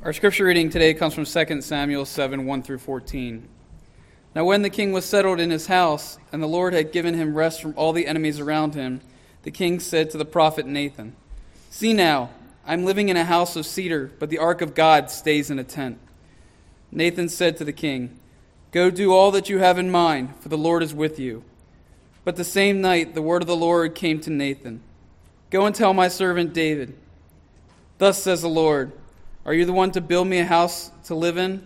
Our scripture reading today comes from 2 Samuel 7, 1 through 14. Now when the king was settled in his house, and the Lord had given him rest from all the enemies around him, the king said to the prophet Nathan, "See now, I am living in a house of cedar, but the ark of God stays in a tent." Nathan said to the king, "Go do all that you have in mind, for the Lord is with you." But the same night the word of the Lord came to Nathan, "Go and tell my servant David, thus says the Lord, are you the one to build me a house to live in?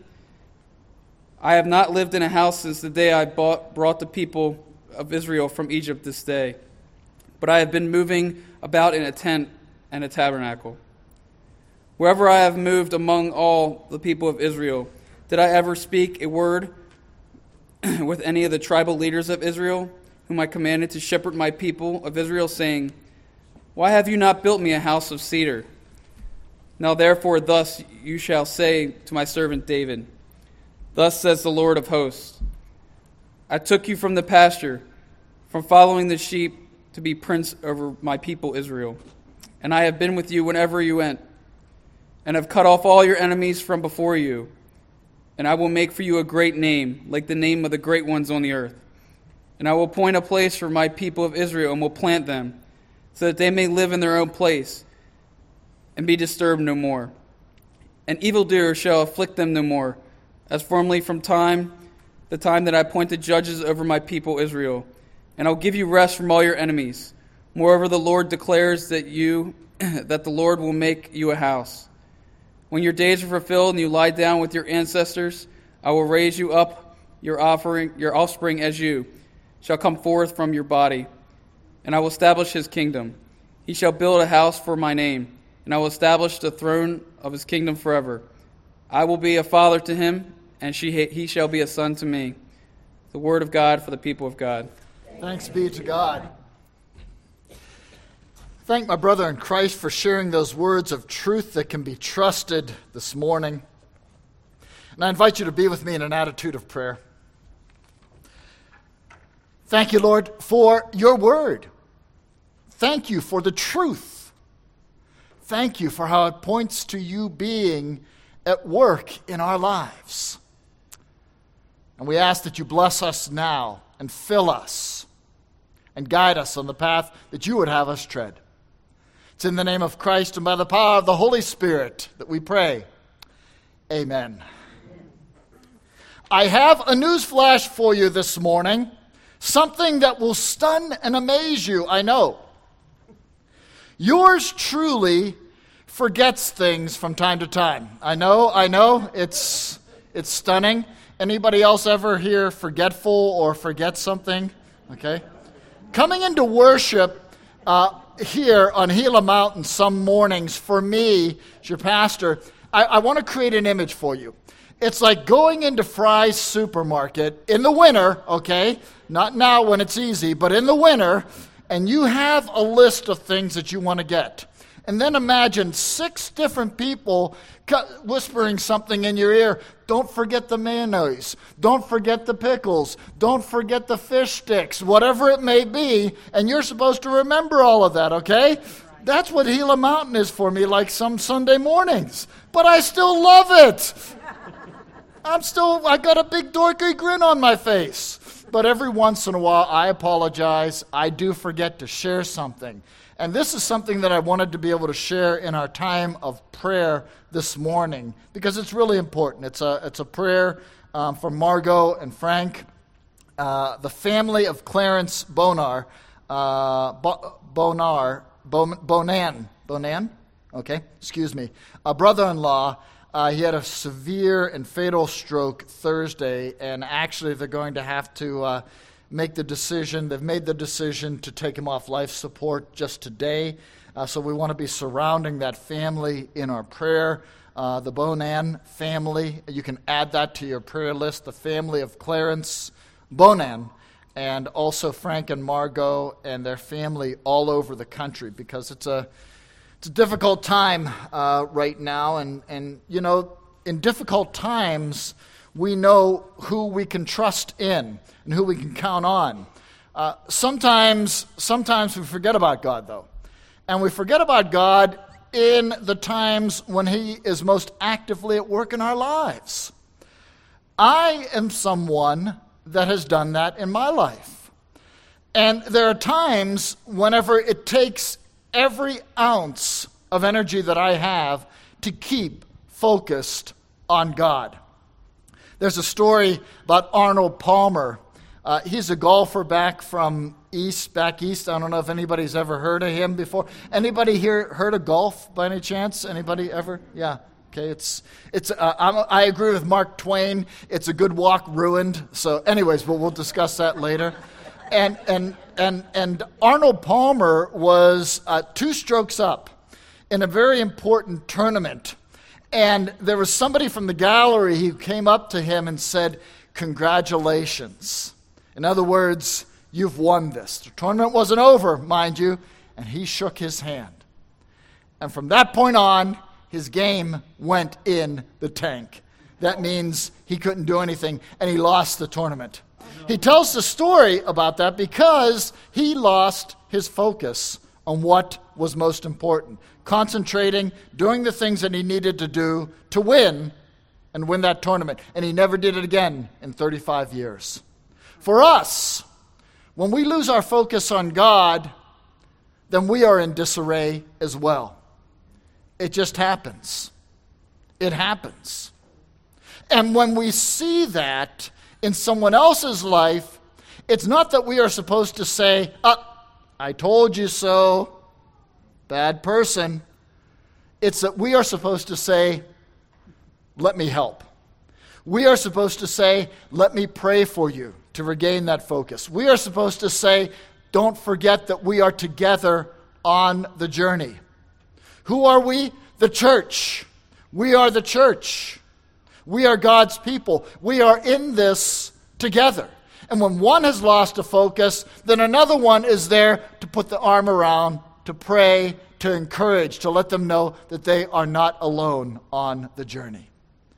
I have not lived in a house since the day I brought the people of Israel from Egypt this day, but I have been moving about in a tent and a tabernacle. Wherever I have moved among all the people of Israel, did I ever speak a word with any of the tribal leaders of Israel, whom I commanded to shepherd my people of Israel, saying, 'Why have you not built me a house of cedar?' Now therefore thus you shall say to my servant David, thus says the Lord of hosts, I took you from the pasture, from following the sheep, to be prince over my people Israel. And I have been with you whenever you went, and have cut off all your enemies from before you. And I will make for you a great name, like the name of the great ones on the earth. And I will appoint a place for my people of Israel, and will plant them, so that they may live in their own place, and be disturbed no more. An evildoer shall afflict them no more, as formerly from the time that I appointed judges over my people Israel. And I'll give you rest from all your enemies. Moreover, the Lord declares that the Lord will make you a house. When your days are fulfilled and you lie down with your ancestors, I will raise you up, your offspring as you shall come forth from your body, and I will establish his kingdom. He shall build a house for my name, and I will establish the throne of his kingdom forever. I will be a father to him, and he shall be a son to me." The word of God for the people of God. Thanks be to God. Thank my brother in Christ for sharing those words of truth that can be trusted this morning. And I invite you to be with me in an attitude of prayer. Thank you, Lord, for your word. Thank you for the truth. Thank you for how it points to you being at work in our lives. And we ask that you bless us now and fill us and guide us on the path that you would have us tread. It's in the name of Christ and by the power of the Holy Spirit that we pray. Amen. I have a news flash for you this morning. Something that will stun and amaze you, I know. Yours truly forgets things from time to time. I know, it's stunning. Anybody else ever here forgetful or forget something? Okay. Coming into worship here on Gila Mountain some mornings, for me, as your pastor, I want to create an image for you. It's like going into Fry's supermarket in the winter, okay? Not now when it's easy, but in the winter, and you have a list of things that you want to get. And then imagine 6 different people whispering something in your ear. Don't forget the mayonnaise. Don't forget the pickles. Don't forget the fish sticks. Whatever it may be, and you're supposed to remember all of that, okay? That's what Gila Mountain is for me, like some Sunday mornings. But I still love it. I got a big dorky grin on my face. But every once in a while, I apologize. I do forget to share something. And this is something that I wanted to be able to share in our time of prayer this morning, because it's really important. It's a prayer for Margot and Frank, the family of Clarence Bonan. Okay, excuse me. A brother-in-law. He had a severe and fatal stroke Thursday, and actually they're going to have to make the decision. They've made the decision to take him off life support just today. So we want to be surrounding that family in our prayer. The Bonan family, you can add that to your prayer list, the family of Clarence Bonan, and also Frank and Margot and their family all over the country, because it's a difficult time right now, and you know, in difficult times, we know who we can trust in and who we can count on. Sometimes we forget about God, though, and we forget about God in the times when he is most actively at work in our lives. I am someone that has done that in my life. And there are times whenever it takes every ounce of energy that I have to keep focused on God. There's a story about Arnold Palmer. He's a golfer back east. I don't know if anybody's ever heard of him before. Anybody here heard of golf by any chance? Anybody ever? Yeah. Okay. I agree with Mark Twain. It's a good walk ruined. So, anyways, but we'll discuss that later. And Arnold Palmer was 2 strokes up in a very important tournament. And there was somebody from the gallery who came up to him and said, "Congratulations." In other words, you've won this. The tournament wasn't over, mind you, and he shook his hand. And from that point on, his game went in the tank. That means he couldn't do anything, and he lost the tournament. He tells the story about that because he lost his focus on what was most important, concentrating, doing the things that he needed to do to win and win that tournament. And he never did it again in 35 years. For us, when we lose our focus on God, then we are in disarray as well. It just happens. It happens. And when we see that in someone else's life, it's not that we are supposed to say, "I told you so, bad person." It's that we are supposed to say, "Let me help." We are supposed to say, "Let me pray for you to regain that focus." We are supposed to say, "Don't forget that we are together on the journey." Who are we? The church. We are the church. We are God's people. We are in this together. And when one has lost a focus, then another one is there to put the arm around, to pray, to encourage, to let them know that they are not alone on the journey.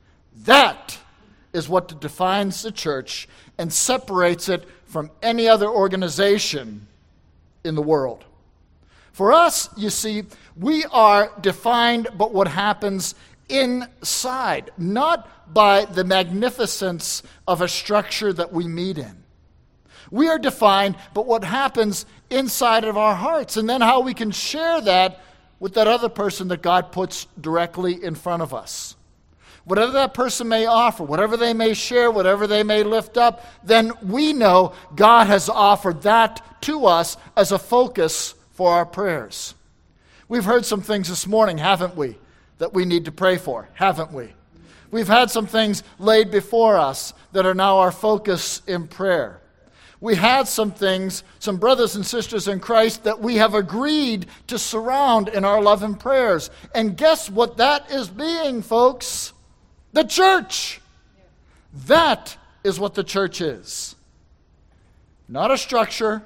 That is what defines the church and separates it from any other organization in the world. For us, you see, we are defined by what happens inside, not by the magnificence of a structure that we meet in. We are defined by what happens inside of our hearts, and then how we can share that with that other person that God puts directly in front of us. Whatever that person may offer, whatever they may share, whatever they may lift up, then we know God has offered that to us as a focus for our prayers. We've heard some things this morning, haven't we, that we need to pray for, haven't we? We've had some things laid before us that are now our focus in prayer. We had some things, some brothers and sisters in Christ that we have agreed to surround in our love and prayers. And guess what that is being, folks? The church. That is what the church is. Not a structure,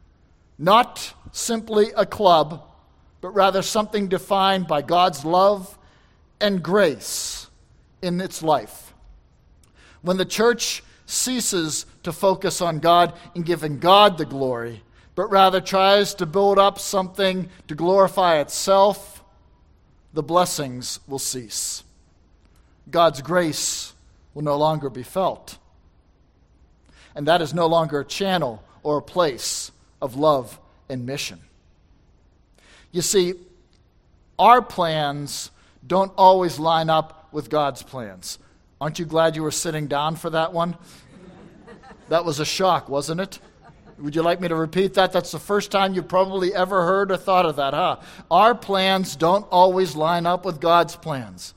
not simply a club, but rather something defined by God's love and grace in its life. When the church ceases to focus on God and giving God the glory, but rather tries to build up something to glorify itself, the blessings will cease. God's grace will no longer be felt. And that is no longer a channel or a place of love and mission. You see, our plans don't always line up with God's plans. Aren't you glad you were sitting down for that one? That was a shock, wasn't it? Would you like me to repeat that? That's the first time you probably ever heard or thought of that, huh? Our plans don't always line up with God's plans.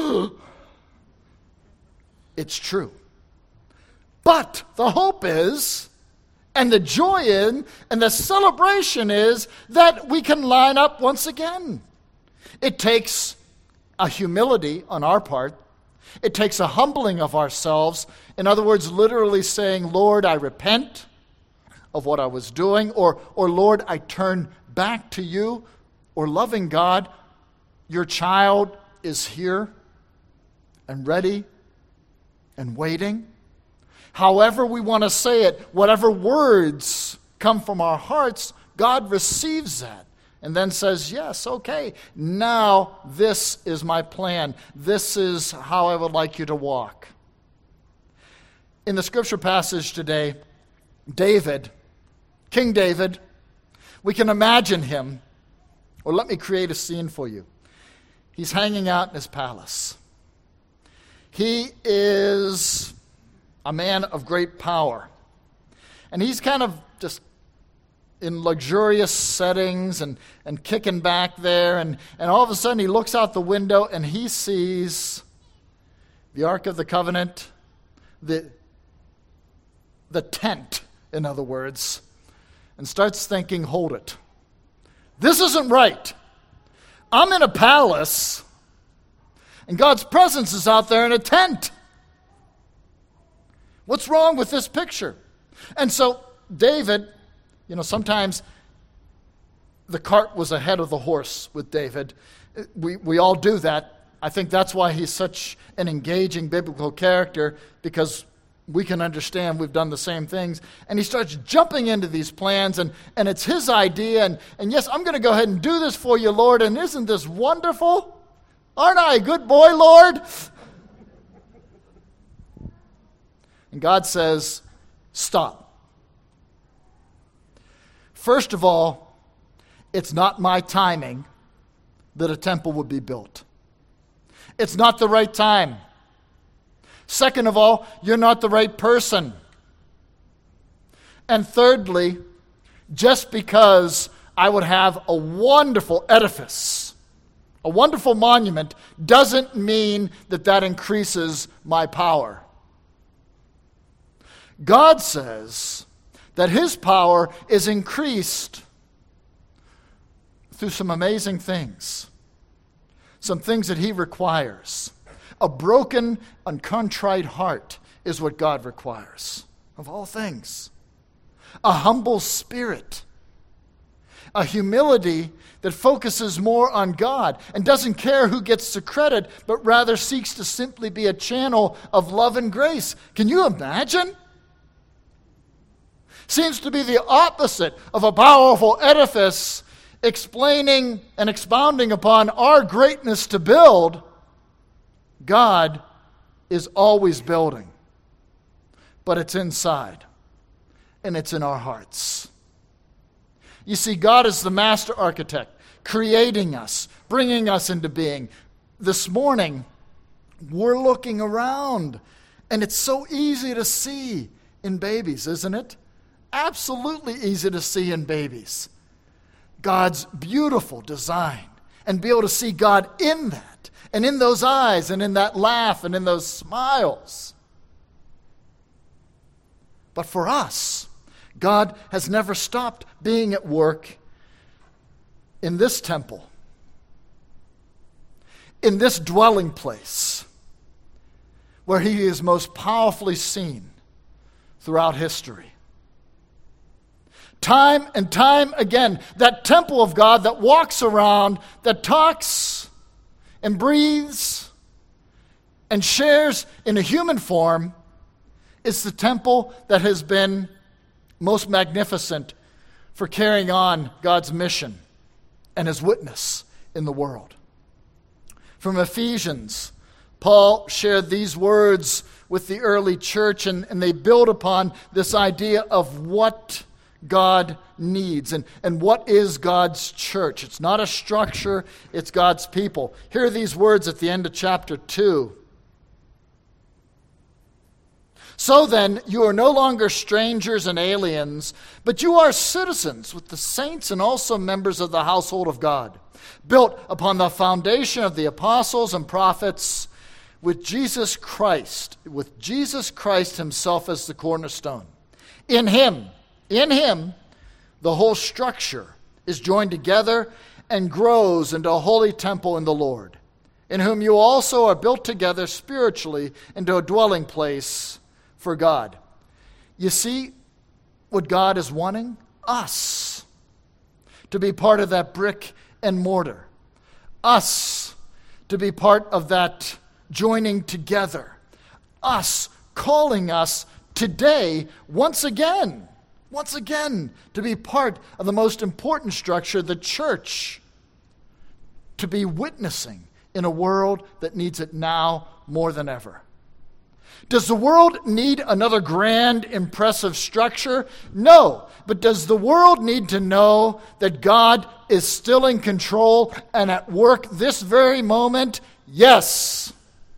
It's true. But the hope is, and the joy in, and the celebration is that we can line up once again. It takes a humility on our part. It takes a humbling of ourselves. In other words, literally saying, "Lord, I repent of what I was doing," or "Lord, I turn back to you," or loving God, your child is here and ready and waiting. However we want to say it, whatever words come from our hearts, God receives that and then says, yes, okay, now this is my plan. This is how I would like you to walk. In the scripture passage today, David, King David, we can imagine him, or let me create a scene for you. He's hanging out in his palace. He is a man of great power. And he's kind of just in luxurious settings and kicking back there. And all of a sudden he looks out the window and he sees the Ark of the Covenant, the tent, in other words, and starts thinking, hold it. This isn't right. I'm in a palace, and God's presence is out there in a tent. What's wrong with this picture? And so David, sometimes the cart was ahead of the horse with David. We all do that. I think that's why he's such an engaging biblical character, because we can understand we've done the same things. And he starts jumping into these plans, and it's his idea. And yes, I'm going to go ahead and do this for you, Lord. And isn't this wonderful? Aren't I a good boy, Lord? And God says, stop. First of all, it's not my timing that a temple would be built. It's not the right time. Second of all, you're not the right person. And thirdly, just because I would have a wonderful edifice, a wonderful monument, doesn't mean that increases my power. God says that his power is increased through some amazing things, some things that he requires. A broken and contrite heart is what God requires, of all things. A humble spirit. A humility that focuses more on God and doesn't care who gets the credit, but rather seeks to simply be a channel of love and grace. Can you imagine? Seems to be the opposite of a powerful edifice explaining and expounding upon our greatness to build. God is always building, but it's inside, and it's in our hearts. You see, God is the master architect, creating us, bringing us into being. This morning, we're looking around, and it's so easy to see in babies, isn't it? Absolutely easy to see in babies. God's beautiful design, and be able to see God in that. And in those eyes, and in that laugh, and in those smiles. But for us, God has never stopped being at work in this temple, in this dwelling place, where he is most powerfully seen throughout history. Time and time again, that temple of God that walks around, that talks and breathes and shares in a human form, is the temple that has been most magnificent for carrying on God's mission and his witness in the world. From Ephesians, Paul shared these words with the early church, and they build upon this idea of what God needs and what is God's church. It's not a structure, it's God's people. Here are these words at the end of chapter 2. So then, you are no longer strangers and aliens, but you are citizens with the saints and also members of the household of God, built upon the foundation of the apostles and prophets, with Jesus Christ himself as the cornerstone. In him, the whole structure is joined together and grows into a holy temple in the Lord, in whom you also are built together spiritually into a dwelling place for God. You see what God is wanting? Us to be part of that brick and mortar. Us to be part of that joining together. Us calling us today once again once again, to be part of the most important structure, the church, to be witnessing in a world that needs it now more than ever. Does the world need another grand, impressive structure? No. But does the world need to know that God is still in control and at work this very moment? Yes.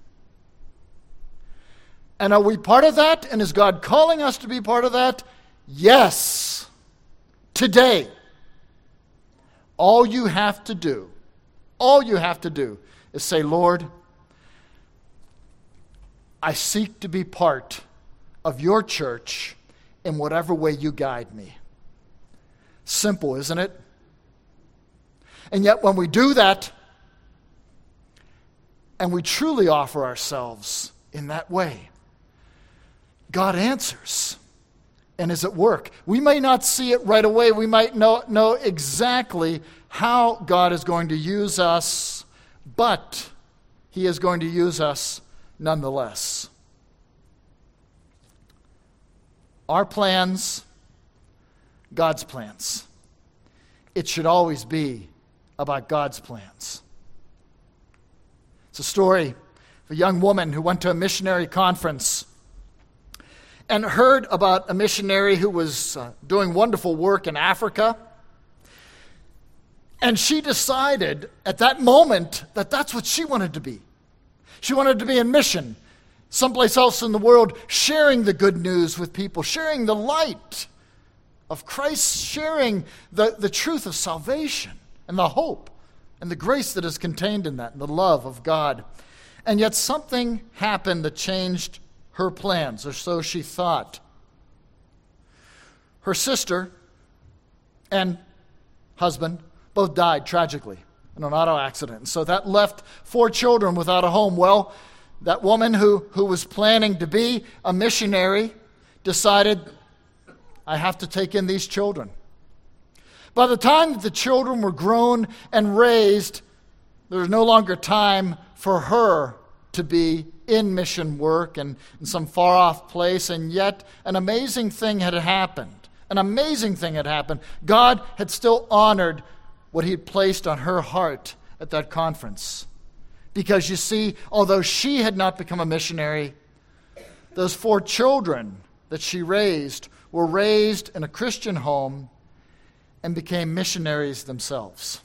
And are we part of that? And is God calling us to be part of that? Yes. Today. All you have to do is say, Lord, I seek to be part of your church in whatever way you guide me. Simple, isn't it? And yet when we do that, and we truly offer ourselves in that way, God answers and is at work. We may not see it right away. We might know exactly how God is going to use us, but he is going to use us nonetheless. Our plans, God's plans. It should always be about God's plans. It's a story of a young woman who went to a missionary conference and heard about a missionary who was doing wonderful work in Africa. And she decided at that moment that that's what she wanted to be. She wanted to be in mission, someplace else in the world, sharing the good news with people, sharing the light of Christ, sharing the truth of salvation and the hope and the grace that is contained in that, and the love of God. And yet something happened that changed her plans, or so she thought. Her sister and husband both died tragically in an auto accident. So that left 4 children without a home. Well, that woman who was planning to be a missionary decided, I have to take in these children. By the time that the children were grown and raised, there was no longer time for her to be in mission work and in some far-off place, and yet an amazing thing had happened. An amazing thing had happened. God had still honored what he had placed on her heart at that conference. Because you see, although she had not become a missionary, those 4 children that she raised were raised in a Christian home and became missionaries themselves.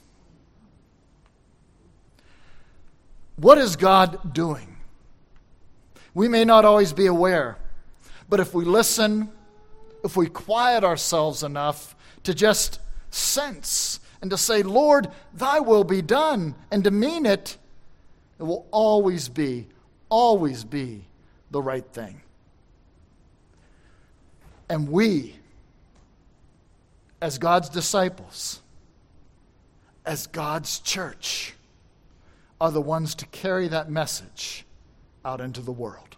What is God doing? We may not always be aware, but if we listen, if we quiet ourselves enough to just sense and to say, Lord, thy will be done, and to mean it, it will always be the right thing. And we, as God's disciples, as God's church, are the ones to carry that message out into the world.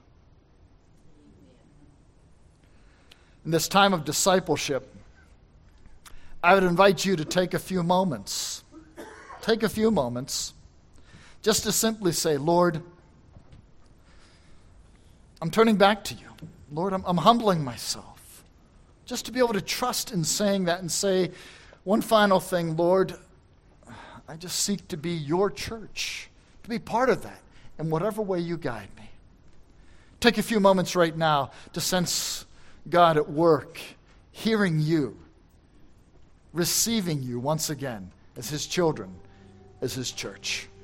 In this time of discipleship, I would invite you to take a few moments just to simply say, Lord, I'm turning back to you. Lord, I'm humbling myself. Just to be able to trust in saying that and say, one final thing, Lord, I just seek to be your church, to be part of that in whatever way you guide me. Take a few moments right now to sense God at work, hearing you, receiving you once again as his children, as his church.